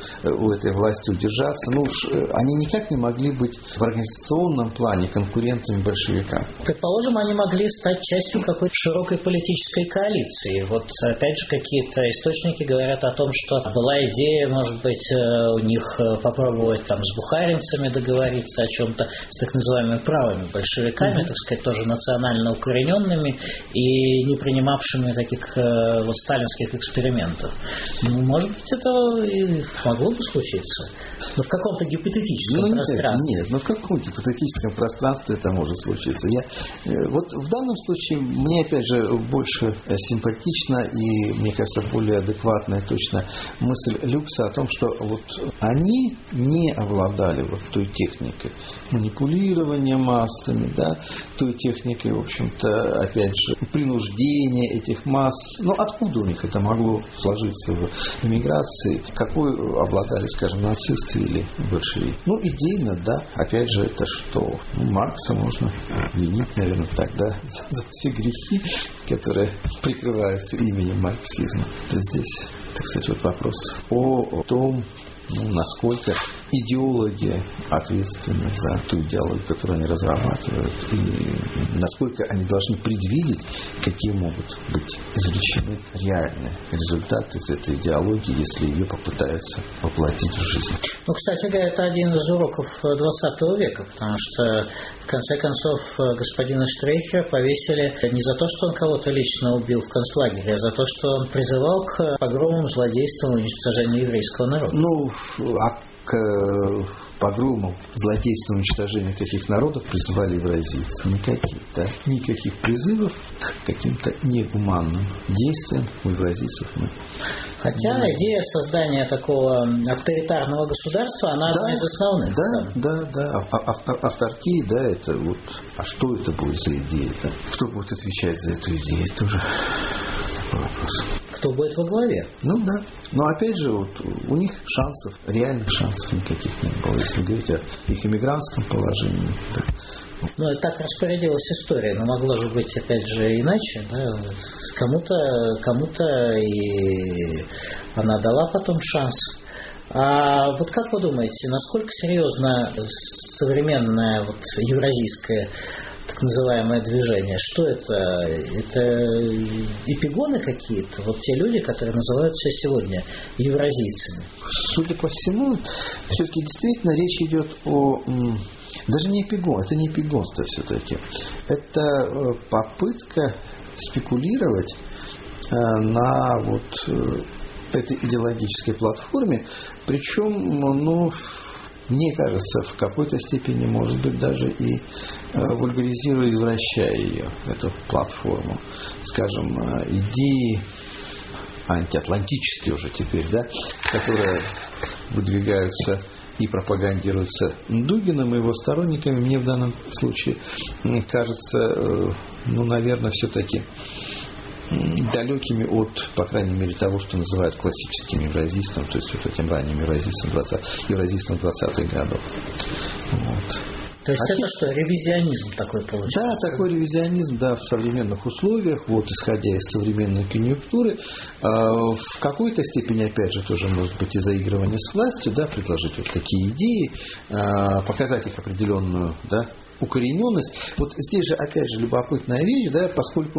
у этой власти удержаться. Ну уж они никак не могли быть в организационном плане конкурентами большевикам. Предположим, они могли стать частью какой-то широкой политической коалиции. Вот опять же какие-то источники говорят о том, что была идея, может быть, у них попробовать там с бухаринцами договориться о чем-то, с так называемыми правыми большевиками, так сказать, тоже национально укорененными и не принимавшими таких вот сталинских экспериментов. Ну, может быть, это и могло бы случиться. Но в каком-то гипотетическом пространстве. Нет, в каком гипотетическом пространстве это может случиться. Вот в данном случае мне, опять же, больше симпатична и, мне кажется, более адекватная точно мысль Люкса о том, что вот они не обладали вот той техникой манипулирования массами, да, той техникой, в общем-то, опять же, принуждение этих масс. Но откуда у них это могло сложиться в эмиграции? Какой обладали, скажем, нацисты или большевики? Ну, идейно, да. Опять же, это что? Маркса можно винить, наверное, тогда за все грехи, которые прикрываются именем марксизма. Это здесь, так сказать, вот вопрос о том, насколько идеологи ответственны за ту идеологию, которую они разрабатывают, и насколько они должны предвидеть, какие могут быть извлечены реальные результаты из этой идеологии, если ее попытаются воплотить в жизнь. Ну, кстати говоря, это один из уроков 20 века, потому что, в конце концов, господина Штрейхера повесили не за то, что он кого-то лично убил в концлагере, а за то, что он призывал к погромам, злодействам, уничтожению еврейского народа. Ну, а к погромам, злодействам, уничтожению каких народов призывали евразийцы? Никаких, да? Никаких призывов к каким-то негуманным действиям у евразийцев нет. Хотя идея создания такого авторитарного государства, она одна из основных. Да. Авторкия, да, это вот... А что это будет за идея? Да? Кто будет отвечать за эту идею? Это уже такой вопрос. Кто будет во главе? Ну да. Но опять же, вот, у них шансов, реальных шансов никаких не было. Если говорить о их эмигрантском положении. Да. Ну, и так распорядилась история, но могло же быть, опять же, иначе. Да? Кому-то и она дала потом шанс. А вот как вы думаете, насколько серьезно современное вот евразийское так называемое движение? Что это? Это эпигоны какие-то? Вот те люди, которые называют себя сегодня евразийцами. Судя по всему, все-таки действительно речь идет о... Даже не эпигон, это не эпигонство все-таки. Это попытка спекулировать на вот этой идеологической платформе, причем, ну, мне кажется, в какой-то степени, может быть, даже и вульгаризируя, извращая ее, эту платформу. Скажем, идеи антиатлантические уже теперь, да, которые выдвигаются и пропагандируются Дугиным и его сторонниками, мне в данном случае кажется, ну, наверное, все-таки далекими от, по крайней мере, того, что называют классическим евразийством, то есть вот этим ранним евразийством 20-х годов. Вот. То есть это что, ревизионизм такой получается? Да, такой ревизионизм, да, в современных условиях, вот, исходя из современной конъюнктуры, в какой-то степени, опять же, тоже может быть и заигрывание с властью, да, предложить вот такие идеи, показать их определенную, да, укорененность. Вот здесь же, опять же, любопытная вещь, да, поскольку,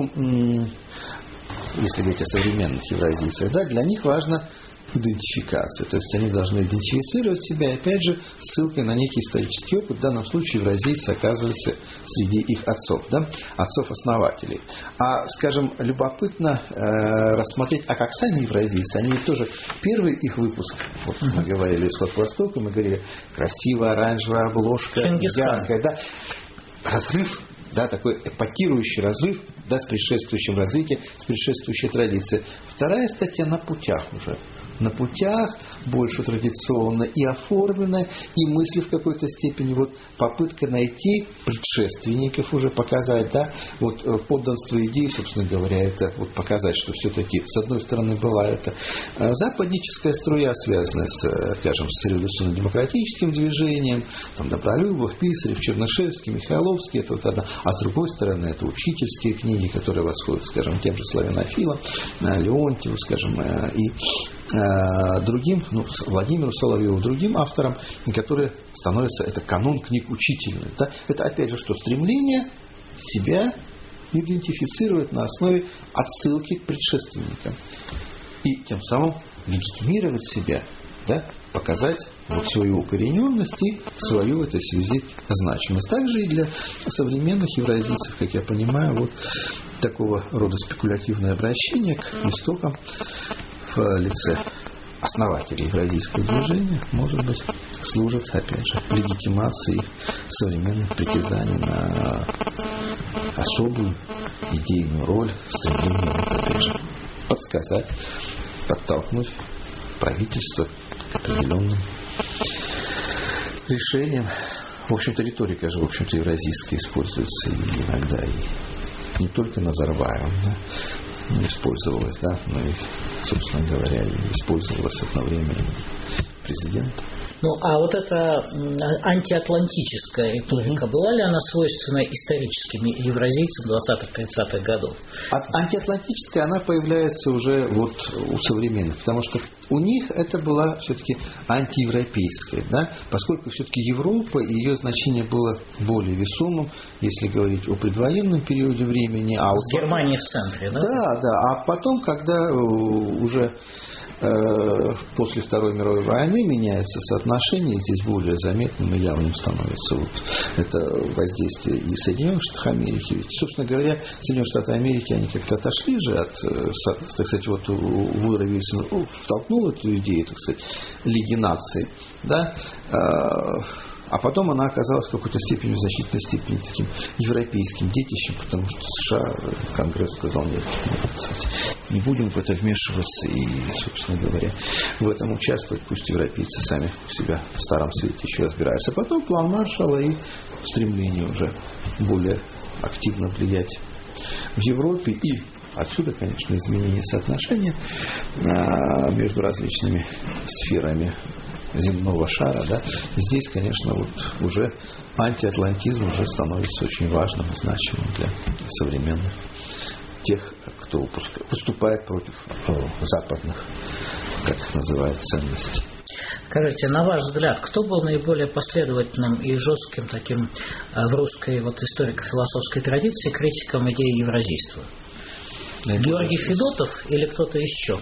если говорить о современных евразийцах, да, для них важно идентификация. То есть они должны идентифицировать себя, опять же, ссылкой на некий исторический опыт. В данном случае евразийцы оказываются среди их отцов, да, отцов-основателей. А, скажем, любопытно рассмотреть, а как сами евразийцы, они ведь тоже, первый их выпуск, вот мы говорили «Исход к востоку», мы говорили красивая оранжевая обложка, яркая, да, разрыв, да, такой эпатирующий разрыв, да, с предшествующим развитием, с предшествующей традицией. Вторая статья на путях уже. На путях, больше традиционно и оформленная, и мысли в какой-то степени, вот попытка найти предшественников уже, показать, да, вот подданство идеи, собственно говоря, это вот показать, что все-таки, с одной стороны, была это западническая струя, связанная с, скажем, с революционно-демократическим движением, там Добролюбов, Писарев, Чернышевский, Михайловский, это вот одна, а с другой стороны, это учительские книги, которые восходят, скажем, тем же славянофилам, Леонтьеву, скажем, и другим, Владимиру Соловьеву, другим авторам, которые становятся, это канон книг учительных. Да? Это опять же что? Стремление себя идентифицировать на основе отсылки к предшественникам. И тем самым легитимировать себя, да? Показать вот свою укорененность и свою в этой связи значимость. Также и для современных евразийцев, как я понимаю, вот такого рода спекулятивное обращение к истокам в лице основателей евразийского движения, может быть, служит, опять же, легитимацией их современных притязаний на особую идейную роль, стремление, опять же, подсказать, подтолкнуть правительство к определенным решениям. В общем-то, риторика же, в общем-то, евразийская используется и иногда и не только Назарбаевым, да, использовалась, да, но и, собственно говоря, и использовалась одновременно президентом. Ну, а вот эта антиатлантическая риторика, была ли она свойственна историческим евразийцам 20-30-х годов? Антиатлантическая, она появляется уже вот у современных, потому что у них это была все-таки антиевропейская, да, поскольку все-таки Европа и ее значение было более весомым, если говорить о предвоенном периоде времени. А с Германией в центре, да? Да, да. А потом, когда уже после Второй мировой войны меняется соотношение, здесь более заметным и явным становится вот это воздействие и Соединенных Штатов Америки. Ведь, собственно говоря, Соединенные Штаты Америки, они как-то отошли же от, так сказать, вот Вудро Вильсон втолкнул эту идею, так сказать, Лиги наций, да, а потом она оказалась в какой-то степени, в значительной степени таким европейским детищем, потому что США, Конгресс сказал, нет, не будем в это вмешиваться и, собственно говоря, в этом участвовать, пусть европейцы сами у себя в Старом Свете еще разбираются. А потом план Маршалла и стремление уже более активно влиять в Европе и отсюда, конечно, изменение соотношения между различными сферами земного шара, да, здесь, конечно, вот уже антиатлантизм уже становится очень важным и значимым для современных тех, кто выступает против западных, как их называют, ценностей. Скажите, на ваш взгляд, кто был наиболее последовательным и жестким таким в русской вот историко-философской традиции критиком идеи евразийства? Георгий Федотов или кто-то еще?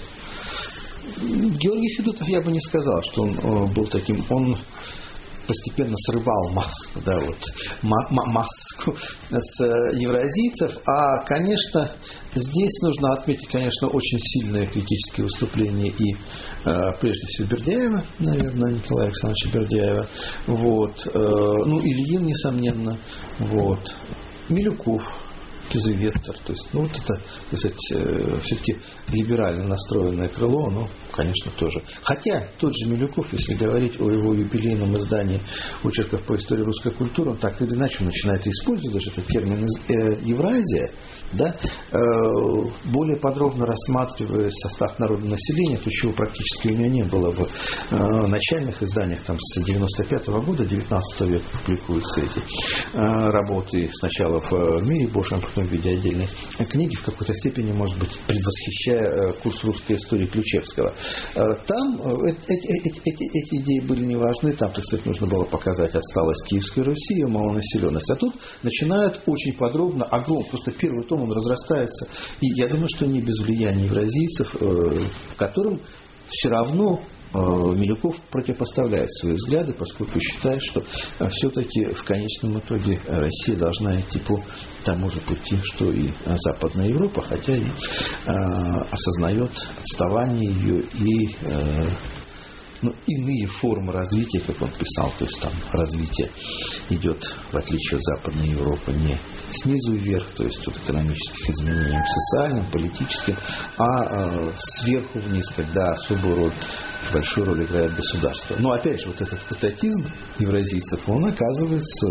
Георгий Федотов, я бы не сказал, что он был таким, он постепенно срывал маску, да, вот, маску с евразийцев, а, конечно, здесь нужно отметить, конечно, очень сильное критическое выступление и, прежде всего, Бердяева, наверное, Николая Александровича Бердяева, вот, ну, Ильин, несомненно, вот, Милюков, Кизывестер, то есть, вот это, так сказать, все-таки либерально настроенное крыло, конечно, тоже. Хотя тот же Милюков, если говорить о его юбилейном издании очерков по истории русской культуры, он так или иначе начинает использовать даже этот термин Евразия, да, более подробно рассматривая состав народного населения, то, чего практически у него не было в начальных изданиях, там, с 95 года, 19 века публикуются эти работы сначала в «Мире Божьем», потом в виде отдельной книги, в какой-то степени, может быть, предвосхищая курс русской истории Ключевского. Там эти идеи были не важны, там, так сказать, нужно было показать отсталость Киевской Руси, ее малонаселенность. А тут начинают очень подробно, огромно, просто первый том он разрастается, и я думаю, что не без влияния евразийцев, в котором все равно Милюков противопоставляет свои взгляды, поскольку считает, что все-таки в конечном итоге Россия должна идти по тому же пути, что и Западная Европа, хотя и осознает отставание ее и иные формы развития, как он писал, то есть там развитие идет, в отличие от Западной Европы, не снизу вверх, то есть от экономических изменений социальным, политическим, а сверху вниз, когда особую роль, большую роль играет государство. Но опять же, вот этот патриотизм евразийцев, он оказывается,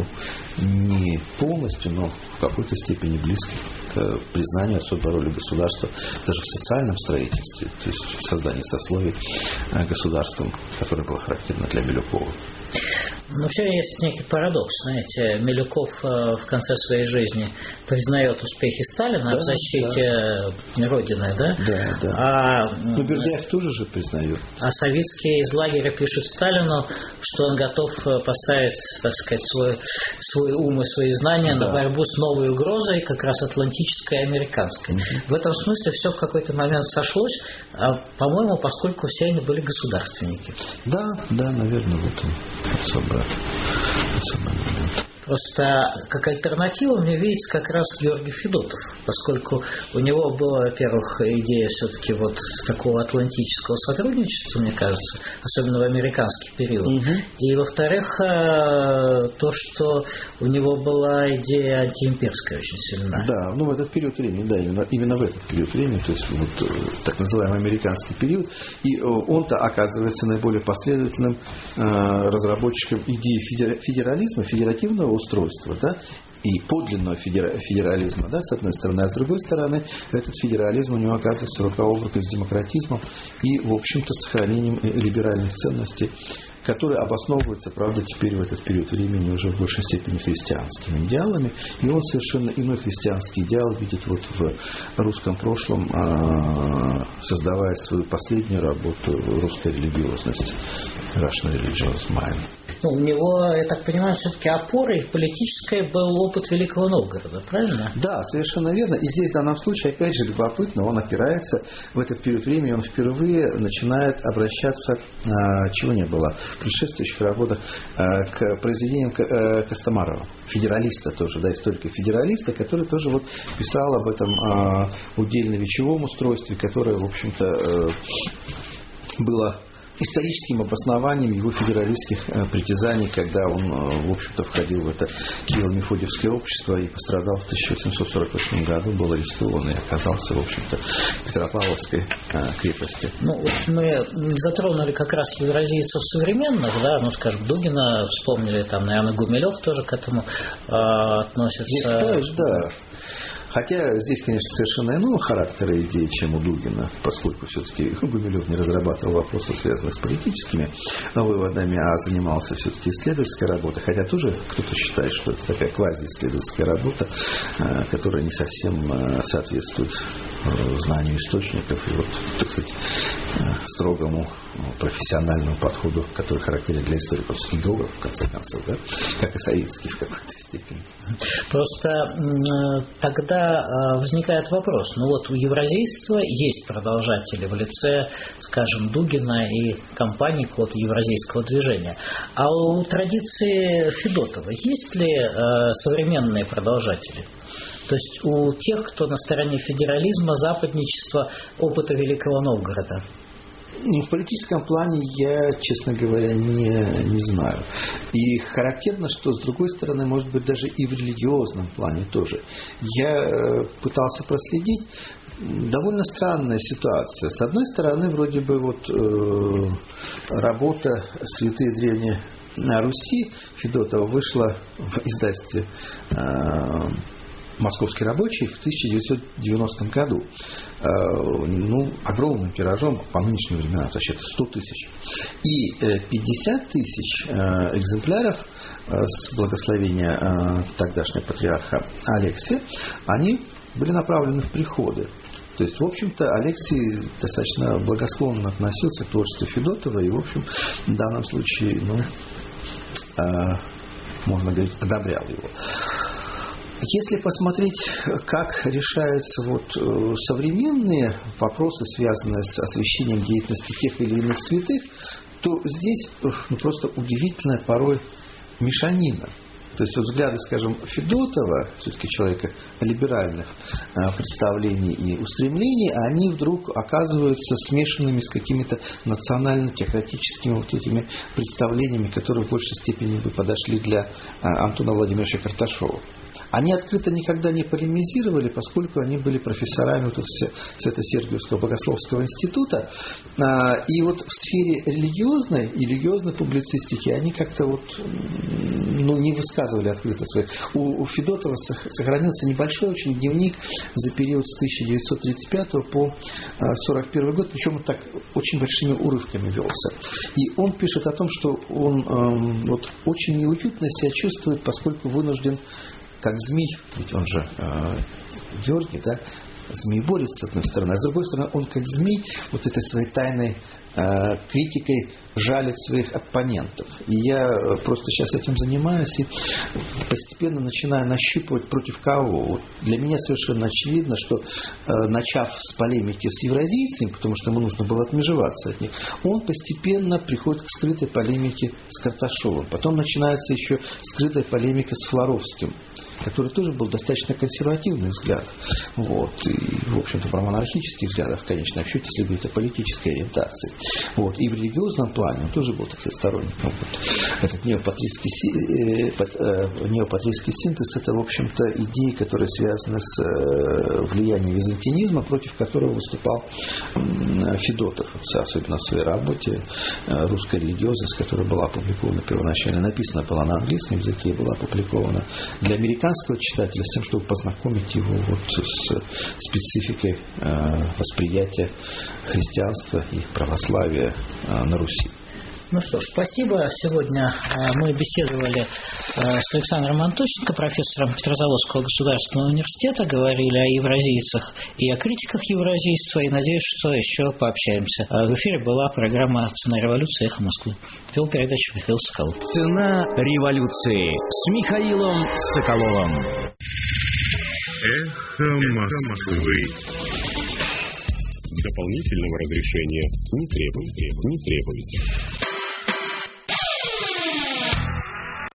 не полностью, но в какой-то степени близкий к признанию особой роли государства даже в социальном строительстве, то есть в создании сословий государством, которое было характерно для Милюкова. Все есть некий парадокс, знаете. Милюков в конце своей жизни признает успехи Сталина в защите Родины, да? Да. Но Бердяев тоже же признает. А Савицкий из лагеря пишет Сталину, что он готов поставить, так сказать, свой ум и свои знания на борьбу с новой угрозой, как раз атлантической и американской. В этом смысле все в какой-то момент сошлось, по-моему, поскольку все они были государственники. Да, наверное, в этом особый момент. Просто как альтернативу мне видится как раз Георгий Федотов, поскольку у него была, во-первых, идея все-таки вот такого атлантического сотрудничества, мне кажется, особенно в американский период. И, во-вторых, то, что у него была идея антиимперская очень сильна. Да, в этот период времени, именно в этот период времени, то есть вот так называемый американский период, и он-то оказывается наиболее последовательным разработчиком идеи федерализма, федеративного устройства, да, и подлинного федерализма, да, с одной стороны, а с другой стороны, этот федерализм у него оказывается рукообрукой с демократизмом и, в общем-то, сохранением либеральных ценностей, которые обосновываются, правда, теперь в этот период времени уже в большей степени христианскими идеалами, и он совершенно иной христианский идеал видит вот в русском прошлом, создавая свою последнюю работу «Русская религиозность», Russian Religious Mind. У него, я так понимаю, все-таки опорой политической был опыт Великого Новгорода, правильно? Да, совершенно верно. И здесь в данном случае, опять же, любопытно, он опирается в этот период времени, он впервые начинает обращаться, чего не было в предшествующих работах, к произведениям Костомарова, федералиста тоже, да, историка-федералиста, который тоже вот писал об этом удельно-вечевом устройстве, которое, в общем-то, было историческим обоснованием его федералистских притязаний, когда он, в общем-то, входил в это Киево-Мефодиевское общество и пострадал в 1848 году, был арестован и оказался, в общем-то, в Петропавловской крепости. Мы затронули как раз евразийцев современных, да, скажем, Дугина вспомнили, там, наверное, Гумилев тоже к этому относится. Да. Хотя здесь, конечно, совершенно иного характера идеи, чем у Дугина, поскольку все-таки Гумилев не разрабатывал вопросы, связанных с политическими выводами, а занимался все-таки исследовательской работой. Хотя тоже кто-то считает, что это такая квазиисследовательская работа, которая не совсем соответствует знанию источников и вот, так сказать, строгому профессиональному подходу, который характерен для историков и географов, в конце концов, да? Как и советский в какой-то степени. Просто тогда возникает вопрос. У евразийства есть продолжатели в лице, скажем, Дугина и компании какого-то евразийского движения. А у традиции Федотова есть ли современные продолжатели? То есть у тех, кто на стороне федерализма, западничества, опыта Великого Новгорода? В политическом плане я, честно говоря, не знаю. И характерно, что, с другой стороны, может быть, даже и в религиозном плане тоже. Я пытался проследить. Довольно странная ситуация. С одной стороны, вроде бы работа «Святые древние на Руси» Федотова вышла в издательстве «Московский рабочий» в 1990 году. Огромным тиражом, по нынешним временам, вообще-то 100 тысяч. И 50 тысяч экземпляров с благословения тогдашнего патриарха Алексия, они были направлены в приходы. То есть, в общем-то, Алексий достаточно благосклонно относился к творчеству Федотова и, в общем, в данном случае, можно говорить, одобрял его. Если посмотреть, как решаются современные вопросы, связанные с освящением деятельности тех или иных святых, то здесь просто удивительная порой мешанина. То есть взгляды, скажем, Федотова, все-таки человека либеральных представлений и устремлений, они вдруг оказываются смешанными с какими-то национально-теократическими этими представлениями, которые в большей степени бы подошли для Антона Владимировича Карташова. Они открыто никогда не полемизировали, поскольку они были профессорами Свято-Сергиевского богословского института. И в сфере религиозной публицистики они как-то не высказывали открыто свои. У Федотова сохранился небольшой очень дневник за период с 1935 по 1941 год, причем он так очень большими урывками велся. И он пишет о том, что он очень неуютно себя чувствует, поскольку вынужден, как змей, ведь он же Георгий, да, змееборец, с одной стороны, а с другой стороны, он как змей этой своей тайной критикой жалит своих оппонентов. И я просто сейчас этим занимаюсь и постепенно начинаю нащупывать, против кого. Для меня совершенно очевидно, что начав с полемики с евразийцами, потому что ему нужно было отмежеваться от них, он постепенно приходит к скрытой полемике с Карташовым. Потом начинается еще скрытая полемика с Флоровским, который тоже был достаточно консервативный взгляд. И, в общем-то, про монархических взглядов, в конечном счете, если говорить о политической ориентации. И в религиозном плане он тоже был, так сказать, сторонником. Этот неопатрийский синтез — это, в общем-то, идеи, которые связаны с влиянием византинизма, против которого выступал Федотов, особенно в своей работе «Русская религиозность», которая была опубликована первоначально, написана была на английском языке и была опубликована для американского читателя с тем, чтобы познакомить его с спецификой восприятия христианства и православия на Руси. Ну что ж, спасибо. Сегодня мы беседовали с Александром Антощенко, профессором Петрозаводского государственного университета, говорили о евразийцах и о критиках евразийства, и надеюсь, что еще пообщаемся. В эфире была программа «Цена революции. Эхо Москвы». Вел передачу Михаил Соколов. «Цена революции» с Михаилом Соколовым. Эхо Москвы. Дополнительного разрешения не требуется.